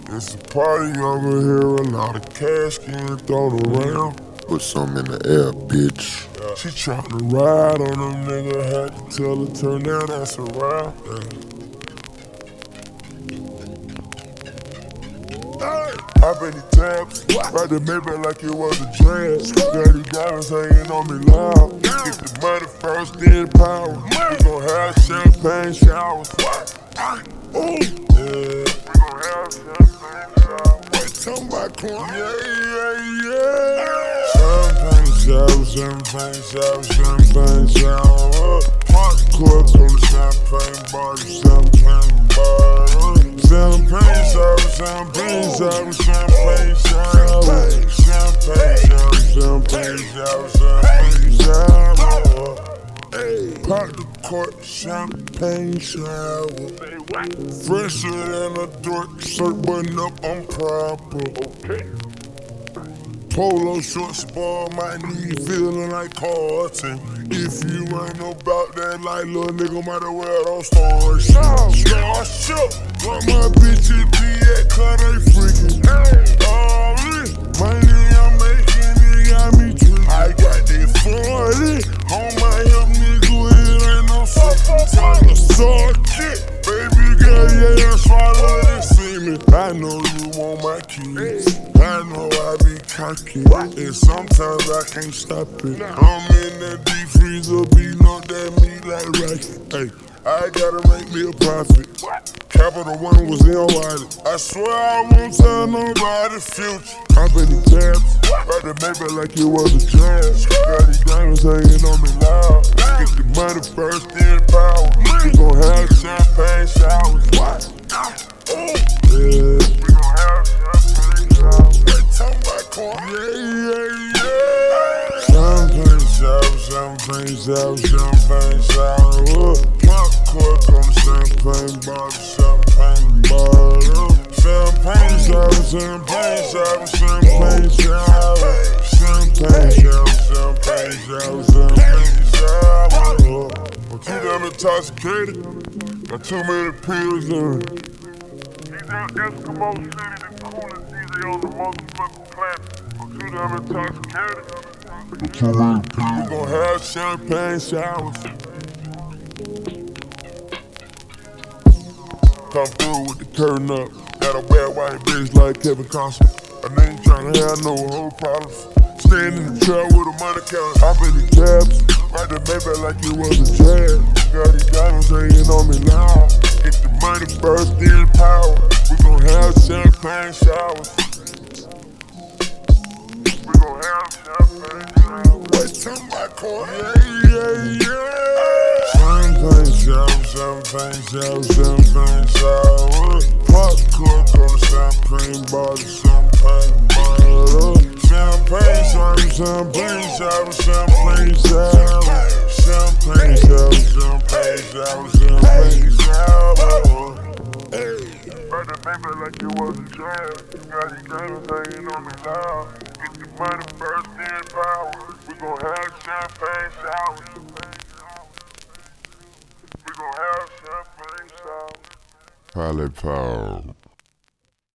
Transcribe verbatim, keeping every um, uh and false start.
It's a party over here, a lot of cash getting thrown around. Put some in the air, bitch. Yeah. She tryna ride on them nigga, had to tell her turn that ass around. Yeah. I bet he tabs, ride the Maybach like it was a drag. Dirty diamonds hanging on me loud. Get the money first, then power. We gon' have champagne showers. Ooh. Yeah. We gon' have champagne showers. Wait, talking about crime? Yeah, yeah, yeah. Champagne shower, champagne shower, champagne shower. Park court on the champagne bottle, champagne bottle. Champagne shower, champagne shower, champagne shower. Champagne shower, champagne shower, champagne shower. Hey, park the court, champagne shower. Fresher than a dork, shirt button up, I'm proper. Okay. Polo shorts, spoil my knee, feeling like Carlton. If you ain't about that light, little nigga might as well don't start shit. Start shit. Where my bitches be at, cause they freaking. All this money I'm making, it got me tripping. I got that forty on my hip, nigga, it ain't no second time to suck it. Baby girl, yeah, swallow this semen. I know you want my kids. I know I be cocky, and sometimes I can't stop it. I'm in the deep freezer, beating up that meat like rice. Hey, I gotta make me a profit. Capital One was in wallet. I swear I won't tell nobody future. I bet the tabs, ride the Maybach like it was a drag. Got these diamonds hanging on me loud. Get the money first, then power. We gon' have champagne showers. Ooh. Yeah. We gon' have champagne showers. Yeah, yeah, yeah. Champagne shower, champagne shower, champagne shower. Popcorn on the champagne bottle, champagne bottle. Champagne shower, champagne shower, champagne shower. Champagne shower, champagne shower, champagne shower. I'm too damn intoxicated. Got too many pills in it. He's out Eskimo City, the coolest D J on the motherfucking planet. I'm too damn intoxicated. We gon' have champagne showers. Come through with the curtain up. Got a bad white bitch like Kevin Costner. A nigga tryna have no whole problems. Staying in the trap with a money counter. I bet the cabs, ride the Maybach like it was a drag. Got these diamonds hanging on me loud. Get the money first, then power. We gon' have champagne showers. We gon' have champagne showers. Wait, talking about corn? Yeah, yeah, yeah. Champagne shower, champagne shower, champagne shower. Popcorn on the champagne bottle, champagne bottle. Champagne shower, champagne shower, champagne shower. Champagne shower, champagne shower, champagne shower. Hey, ride the Maybach like it was a drag. Got these diamonds hanging on me loud. Get the money first, then power. We gon' have champagne showers. We gon' have champagne showers. Holly Paul.